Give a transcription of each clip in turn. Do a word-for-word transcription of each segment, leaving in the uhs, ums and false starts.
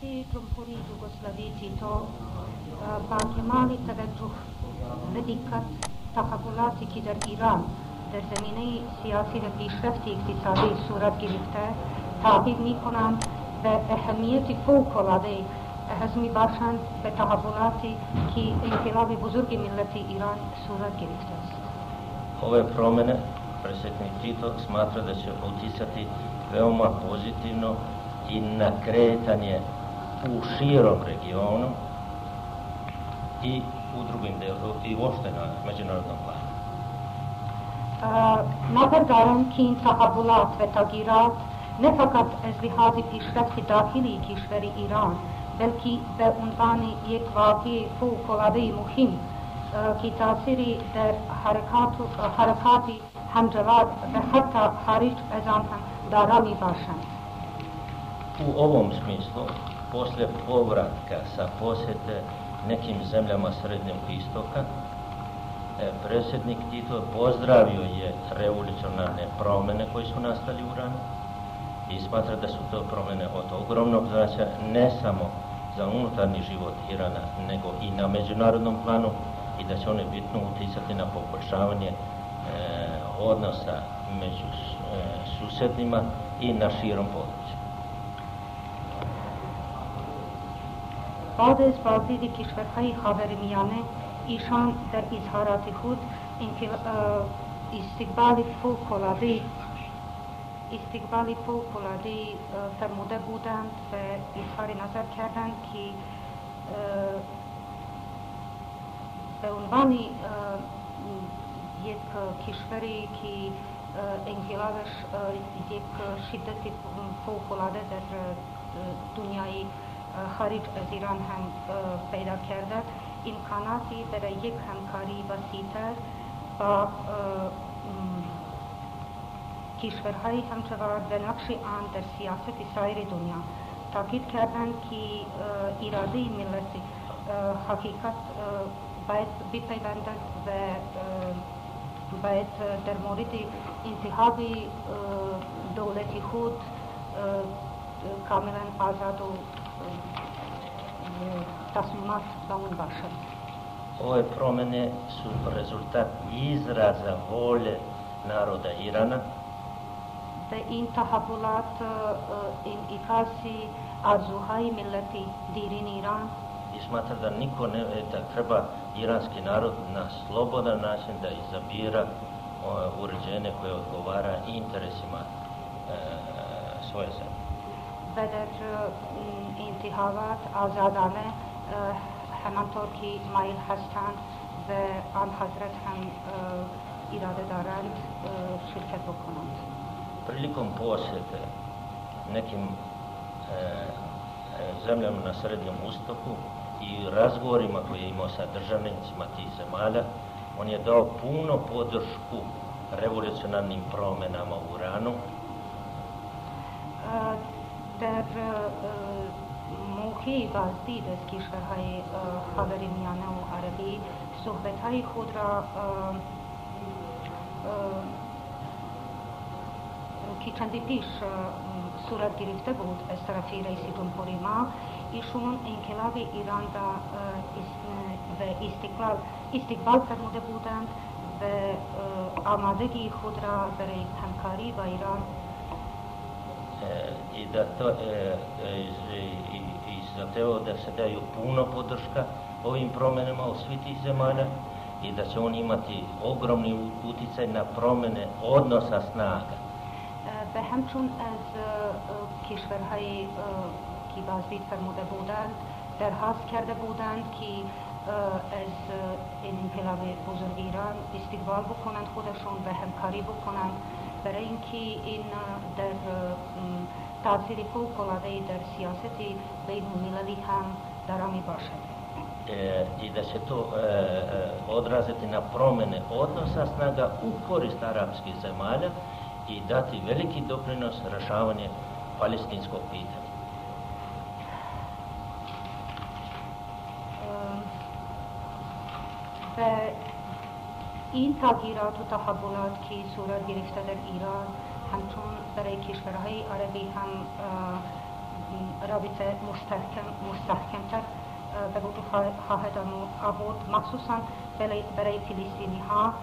سیاسی جمهوری یوگسلاوی تیتو با کمال توجه و دقت تحولاتی که در ایران در زمینه سیاسی و پیشرفت اقتصادی صورت گرفته تعقیب می‌کنند و اهمیت فوق‌العاده از می‌باشند به تحولاتی که انقلاب بزرگ ملت ایران صورت گرفته است. Ove promjene predsjednik Tito smatra da će uticati veoma pozitivno i na kretanje u širom regionu i u drugim delu, i uopšte na međunarodnom planu. نظر دارم که این تحولات و تغییرات نه فقط از لحاظ پیشرفت داخلی کشور ایران بلکه به عنوان یک واقعه فوق‌العاده مهم که تأثیری در حرکات حرکات همجوار و حتی خارج از آن هم دارا می باشند. U ovom smislu, poslije povratka sa posjete nekim zemljama Srednjeg istoka, predsjednik Tito pozdravio je revolucionarne promjene koje su nastali u Iranu i smatra da su to promjene od ogromnog značaja ne samo za unutarnji život Irana, nego i na međunarodnom planu i da će one bitno uticati na poboljšavanje e, odnosa među e, susjedima i na širom području. بعد از بازدید کشورهای خاورمیانه ایشان در اظهارات خود استقبال فوق‌العاده استقبال فوق‌العاده فرموده بودند و اظهار نظر کردند که به عنوان یک کشوری که انقلابش یک شدت فوق‌العاده در دنیای خارج از ایران هم پیدا کرده، امکاناتی برای یک همکاری وسیع‌تر با کشورهای همجوار و نقش آن در سیاست سایر دنیا تاکید کردند که اراده ملت حقیقت باید بپیوندد و باید در مورد انتخاب دولت خود کاملا آزاد و تصمیمات با اون باشد. Ove promjene su rezultat izraza volje naroda Irana. و این تحولات انعکاس آرزوهای ملت دیرین ایران I smatra da niko ne, da treba iranski narod na slobodan način da izabira uređenje koje odgovara interesima e, svoje zemlje. و در انتخابات آزادانه همانطور که مایل هستند و آن حضرت هم اراده دارند شرکت بکنند. Prilikom posjete nekim e, zemljama na Srednjem istoku i razgovorima koje je imao sa državnicima tih zemalja, on je dao puno podršku revolucionarnim promjenama u Iranu. در موقع بازدید از کشورهای خاورمیانه و عربی صحبت‌های خود را که چندی پیش صورت گرفته بود از طرف رئیس جمهوری ما، ایشون انقلاب ایران را و استقلال استقبال فرموده بودند و آمادگی خود را برای همکاری با ایران i da to e, i, i zahtevao da se daju puno podrška ovim promjenama u svih tih zemalja i da će on imati ogromni uticaj na promjene odnosa snaga. و همچون از کشورهای که بازدید فرموده بودند درخواست کرده بودند که از این انقلاب بزرگ ایران استقبال بکنند خودشون و همکاری بکنند برای اینکه این در تاثیر فوق‌العاده در سیاست بین المللی هم دارا می باشد. I da će to e, odraziti na promjene odnosa snaga u korist arapskih zemalja i dati veliki doprinos rješavanju palestinskog pitanja. و این تغییرات و تحولات که صورت گرفته در ایران همچون برای کشورهای عربی هم رابطه مستحکم مستحکمتر به وجود خواهد آورد مخصوصا برای فلسطینی ها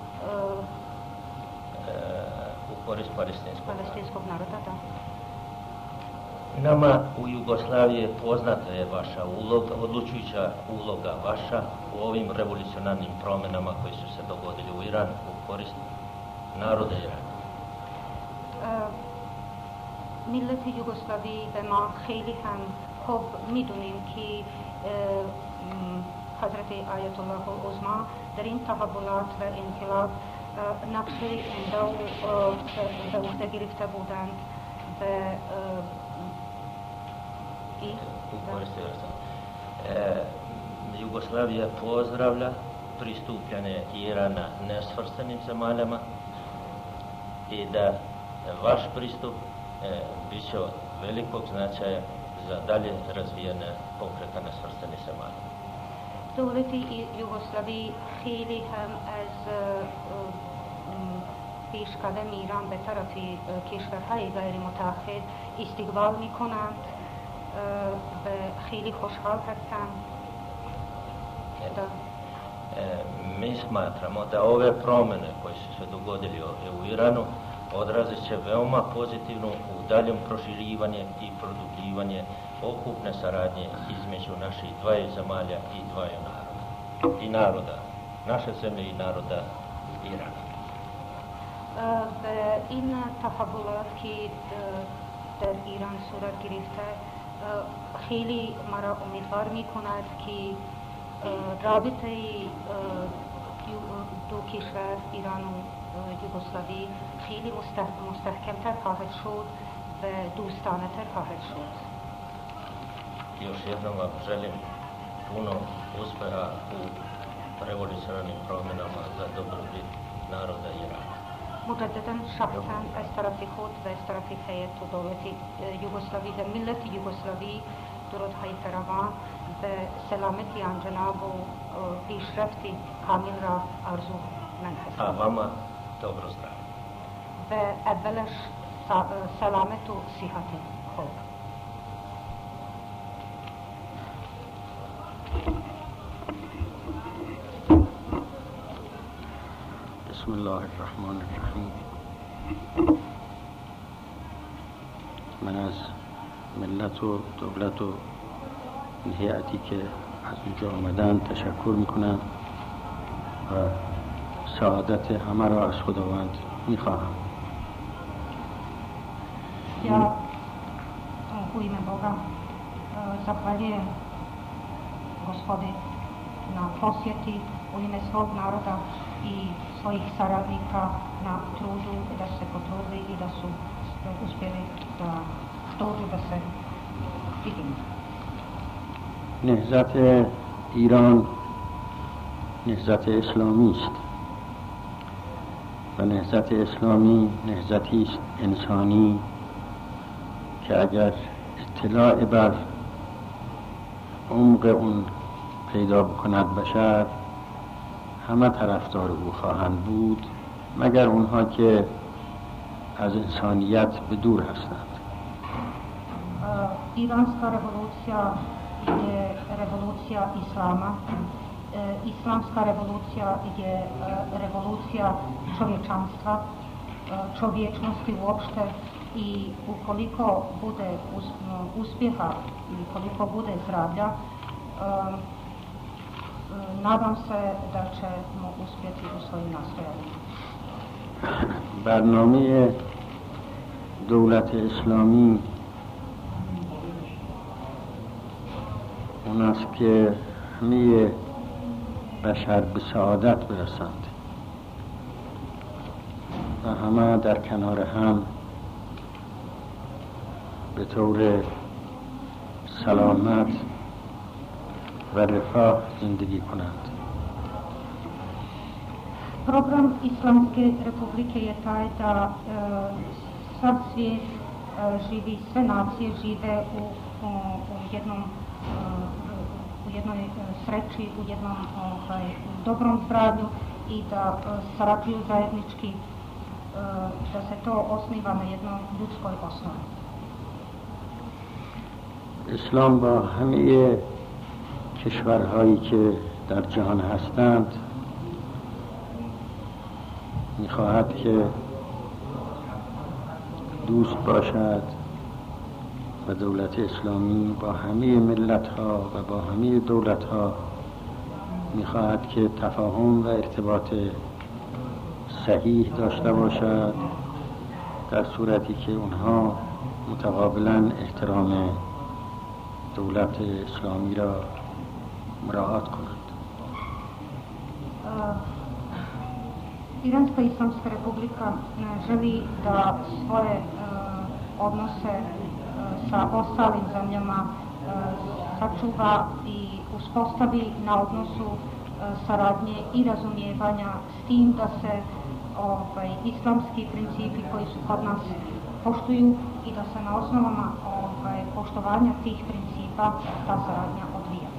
u korist palestinskog palestinskog naroda. Da. Nama u Jugoslaviji poznata je vaša uloga, odlučujuća uloga vaša u ovim revolucionarnim promjenama koji su se dogodili u Iranu u korist naroda Irana. ملت یوگسلاوی و ما خیلی هم خوب میدونیم که حضرت آیت الله العظما در این تحولات و انقلاب نقشه عمده به عهده گرفته بودند و Jugoslavija pozdravlja pristupljanje Irana nesvrstanim zemaljama i da vaš pristup bit će od velikog značaja za dalje razvijene pokreta nesvrstanih zemalja. دولت یوگسلاوی خیلی هم از پیش قدم ایران به طرف کشورهای غیر متحد استقبال می کنند و خیلی خوشحال هستند. Mi smatramo da ove promjene koje su se dogodili u Iranu odrazit će veoma pozitivno u daljem proširivanje i produbljivanje okupne saradnje između naših dvaju zemalja i dvaju naroda. I naroda, naše zemlje i naroda Irana. و این تحولات که در ایران صورت گرفته خیلی مرا امیدوار می کند که رابطه دو کشور ایران و یوگسلاوی خیلی مستحکمتر خواهد شد و دوستانه تر خواهد شد. Još jednom vam želim puno uspjeha u revolucionarnim promjenama za dobrobit naroda Irana. مجددا شخصا از طرف خود و از طرف هیئت دولت یوگسلاوی و ملت یوگسلاوی درودهای فراوان و سلامتی آن جناب و پیشرفت کامل را آرزو من هستم. A vama dobro zdravlje. و اولش سلامت و صحت خوب. بسم الله الرحمن الرحیم. من از ملت و دولت و هیئتی که از اونجا آمدن تشکر میکنم و سعادت همه را از خداوند میخواهم. Ja u ime Boga zahvaljujem Gospodi na posjeti, u ime svog naroda i svojih saradnika na trudu da se potrudili i da su uspjeli da dođu da se vidimo. نهضت ایران نهضت اسلامی است و نهضت اسلامی نهضتی است انسانی که اگر اطلاع بر عمق اون پیدا بکند بشر همه طرفدار او خواهند بود مگر اونها که از انسانیت به دور هستند. ایرانسká revolúcia je revolúcia islama. Islamská revolúcia je revolúcia čovječanstva, čovječnosti uopšte i ukoliko bude uspjeha i koliko bude zdravlja, nadam se da ćemo uspjeti u svojim nastojanjima. برنامه دولت اسلامی اون است که همه بشر به سعادت برسند و همه در کنار هم به طور سلامت و رفاه زندگی کنند. Program Islamske republike je taj da e, sav svijet e, živi, sve nacije žive u, u, u jednom u jednoj sreći, u jednom ovaj, dobrom zdravlju i da e, sarađuju zajednički, e, da se to osniva na jednoj ljudskoj osnovi. اسلام با همه کشورهایی که در جهان هستند می‌خواهد که دوست باشد و دولت اسلامی با همه ملت‌ها و با همه دولت‌ها می‌خواهد که تفاهم و ارتباط صحیح داشته باشد، در صورتی که اونها متقابلاً احترام دولت اسلامی را مراعات کنند. Iranska islamska republika želi da svoje odnose sa ostalim zemljama sačuva i uspostavi na odnosu saradnje i razumijevanja, s tim da se ovaj, islamski principi koji su kod nas poštuju i da se na osnovama ovaj, poštovanja tih principa ta saradnja odvija.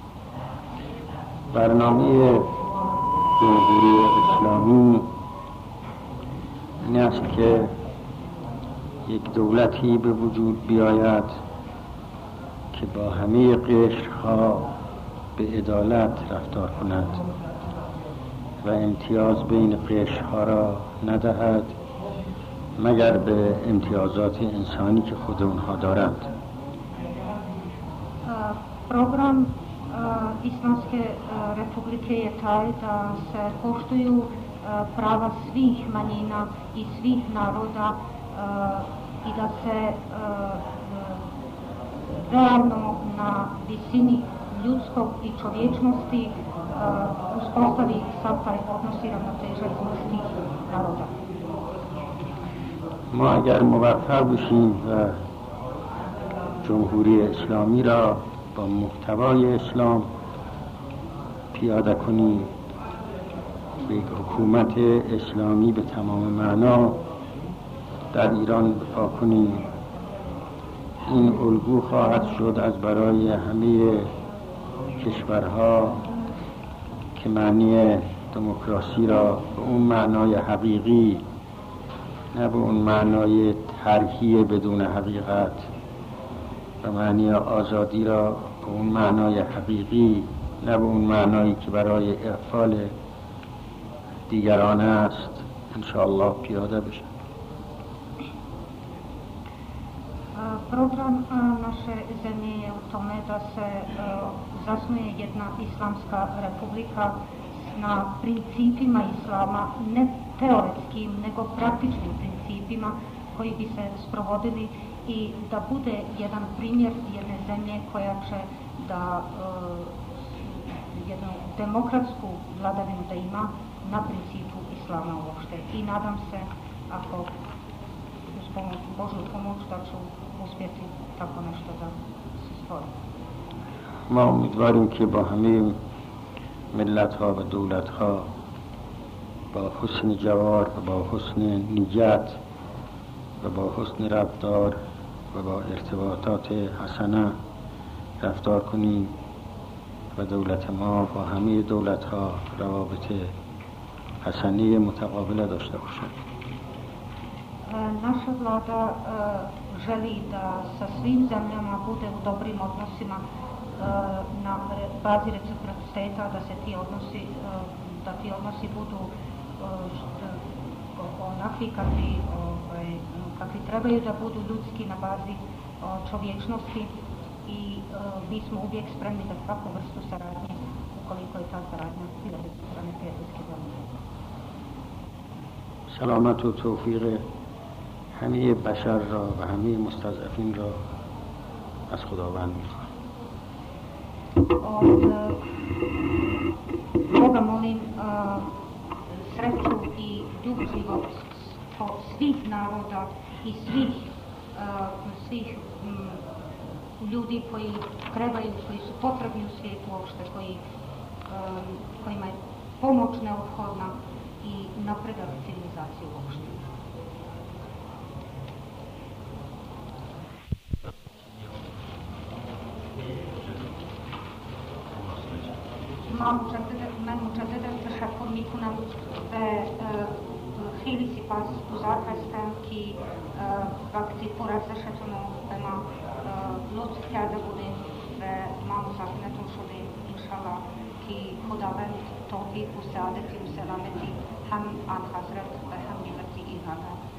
برنامه جمهوری اسلامی این است که یک دولتی به وجود بیاید که با همه قشرها به عدالت رفتار کند و امتیاز بین قشرها را ندهد مگر به امتیازات انسانی که خود اونها دارند. Program Islamske republike je taj da se poštuju prava svih manjina i svih naroda i da se realno na visini ljudskog i čovječnosti uspostavi sav taj odnos i ravnoteža između tih naroda. ما اگر موفق بشیم و جمهوری اسلامی را با محتوای اسلام پیاده کنیم، به حکومت اسلامی به تمام معنا در ایران برپا کنیم، این الگو خواهد شد از برای همه کشورها که معنی دموکراسی را به اون معنای حقیقی، نه به اون معنای طرحی بدون حقیقت، و معنی آزادی را به اون معنای حقیقی، نه به اون معنایی که برای اغفال دیگران است، انشاءالله پیاده بشه. Program naše zemlje je u tome da se zasnuje jedna islamska republika na principima islama, ne teoretskim, nego praktičnim principima koji bi se sprovodili i da bude jedan primjer jedne zemlje koja će da jednu demokratsku vladavinu da ima na principu islama uopšte. I nadam se, ako uz pomoć, Božju pomoć, da ću uspjeti tako nešto da se stvori. ما امیدواریم که با همه ملت ها و دولت ها با حسن جوار و با حسن نیت و با حسن رفتار و با ارتباطات حسنه رفتار کنیم و دولت ما با همه دولت ها روابط حسنی متقابله داشته باشد. Naša vlada želi da sa svim zemljama bude u dobrim odnosima na bazi reciprociteta, da se ti odnosi, da ti odnosi budu onakvi kakvi, kakvi trebaju da budu, ljudski, na bazi čovječnosti, i mi smo uvijek spremni za svaku vrstu saradnje ukoliko je ta saradnja bila od strane prijateljske zemlje. سلامت و توفیق همه بشر را و همه مستضعفین را از خداوند می‌خواهم. Od Boga molim sreću i duh život svih naroda i svih, svih ljudi koji trebaju, koji su potrebni u svijetu uopšte, koji, kojima je pomoć neophodna i napredak civilizacije uopšte. من مجددا تشکر میکنم و خیلی سپاس سپاس گزار هستم که وقتی پرارزشتون رو به ما لطف کرده بودیم و ما مسافرتون شدیم. انشالله که خداوند توفیق و سعادتی و سلامتی هم آن حضرت و هم ملت ایران